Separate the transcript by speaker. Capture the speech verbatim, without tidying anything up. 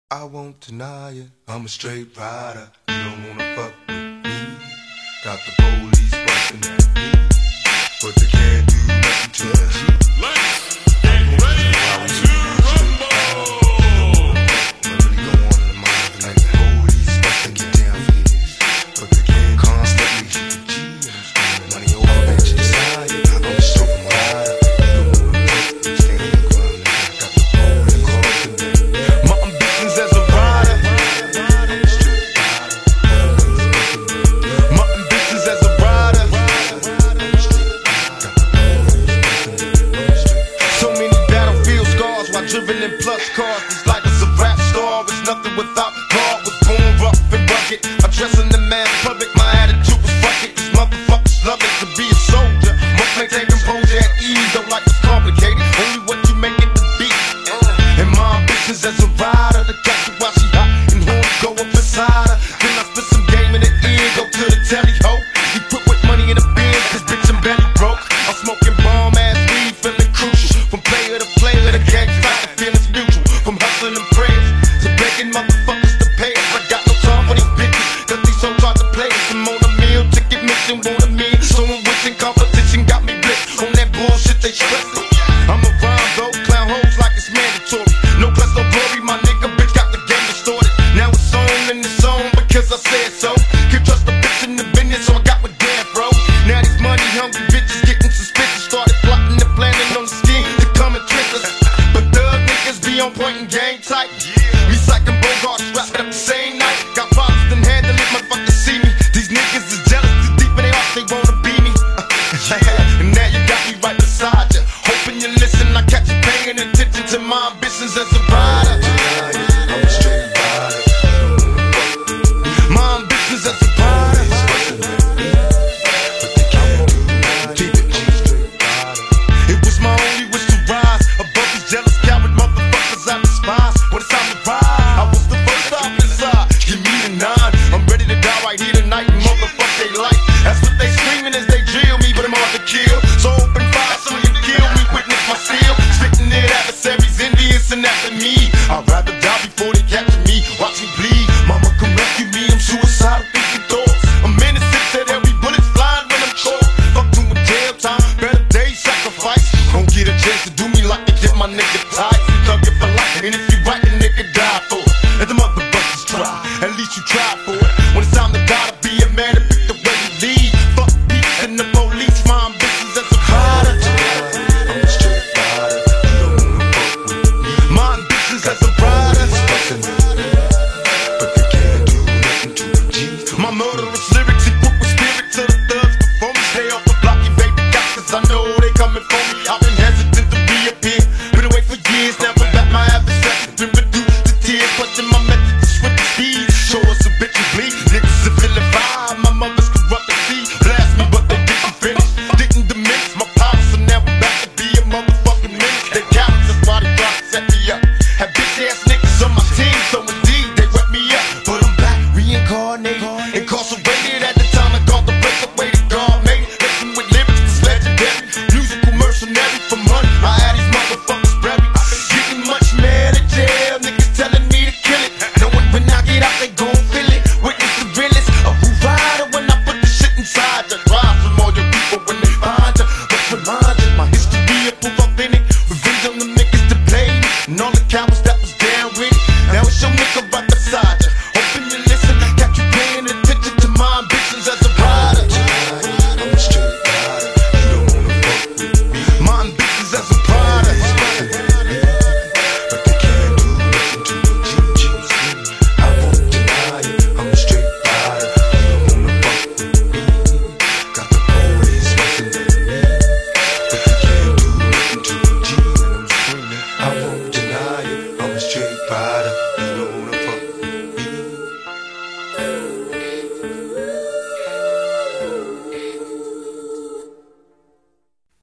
Speaker 1: I won't deny it, I'm a straight rider. You don't wanna fuck with me. Got the police bustin' at me, but they can't do nothing to me.
Speaker 2: Let's get ready to rumble.
Speaker 1: What really go on in the mind of like the police bustin' get down for this, but they can't constantly shoot the G and I'm screaming money over at your side. I'm a straight rider. You don't wanna fuck with me, stay on the ground. Got the police bustin' at me. My ambitions as a rider. My ambitions as a rider. So many battlefield scars while driven in plus cars. This life is a rap star. It's nothing without God. Was born rough and rugged. I dress in the mass public. My attitude was fuck it. These motherfuckers love it to be a soldier. Must maintain composure at ease. Don't like it's complicated. Only what you make it to be. And my ambitions as a rider, to catch her while she hot and horns go up inside her. Then I spit some game in the ear, go to the telly ho. He put with money in the bin, cause bitch I'm belly broke. I'm smoking bomb ass weed, feeling crucial. From player to player, the gang fight, the feelings mutual. From hustling and prayers to begging motherfuckers to pay us. I got no time for these bitches, cause these hoes try to play us. I'm on a meal, ticket mission, want a meal. So I'm wishing competition got me blitzed on that bullshit they stressing. I'm a rhyme though, clown hoes like it's mandatory. No plus no glory, my nigga bitch got the game distorted. Now it's on and it's on because I said so. Can't trust the bitch in the business, so I got with Dan, bro. Now these money hungry bitches getting suspicious. Started plotting and planning on the scheme to come and trick us. But thug niggas be on point and game tight. Recycling Bogart, strapped up the same night. Got problems, then handle it, motherfuckers see me. These niggas is jealous, too deep in their hearts, they wanna be me. And now you got me right beside you. Hoping you listen, I catch you paying attention to my ambitions as a rider. I'm a straight rider. My ambitions as a rider. But they can't do nothing. I'm a straight rider. It was my only wish to rise above these jealous coward motherfuckers I despise. When it's time to ride, I was the first off inside. Give me the nine. I'm ready to die right here tonight and motherfuck they life. That's what they screaming as they drill me, but I'm hard to kill. So open fire, so you kill me, witness my seal. Spitting it adversaries, envious and after me. I'd rather die before they capture me. Watch me bleed, mama come rescue me. I'm suicidal, thinking thoughts. I'm innocent, said every bullet's flying when I'm caught. Fuck doing jail time, better days sacrifice. Don't get a chance to do me like they did my nigga tight. Thug it for life, and if you right, the nigga die for it. Let the motherfuckers try, at least you try for it. When it's time to die, to be a man to pick the way you lead. Fuck beef and the police, my ambitions as a rider. I'm a straight rider. You don't wanna fuck with me. My ambitions as a rider. But they can't do nothing to a G. My murderous lyrics equip with spirit to the thugs before me. Stay off the block, you baby got, cause I know they coming for me. I've been hesitant to reappear, been away for years, never back my adversaries. Been reduced to tears, clutching my methods with the speed. Show us a bitch and bleed, niggas are feeling fine. My mother's corrupt and see, blast me but they didn't finish. Didn't diminish my power, so now I'm back to be a motherfucking menace. They cowards, that's why they try to set me up. Have bitch ass niggas on my team, so indeed they wet me up. But I'm back, reincarnated, incarcerated at the time I called the breakaway to God made it. Listen with lyrics, it's legendary. Musical mercenary for money, I had these motherfuckers buried. Getting much mad at jail, niggas telling me to kill it. Knowing when I get out they gon' feel it. Witness the realest, a who rider when I put the shit inside you. Rise from all your people when they find you. But remind you, my history is proof authentic. Revenge on the niggas that played me, and all the cowards that was down with it. Now it's your nigga right beside you. Hoping you listen, got you paying attention to my ambitions as a rider. I'm a straight rider. You don't wanna fuck with me. My ambitions as a rider. But they can't do nothing to a G. I won't deny it. I'm a straight rider. You don't wanna fuck with me. Got the police bustin' at me, but they can't do nothing to a G. And I'm screaming. I won't deny it. I'm a straight rider. You don't wanna